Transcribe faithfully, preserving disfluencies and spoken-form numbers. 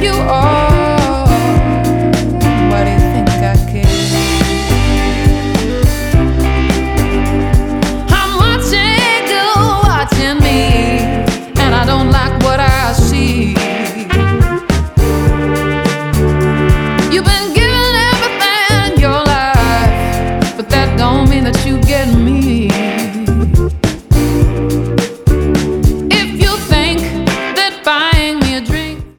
you are. Why do you think I care? I'm watching you, watching me, and I don't like what I see. You've been given everything in your life, but that don't mean that you get me.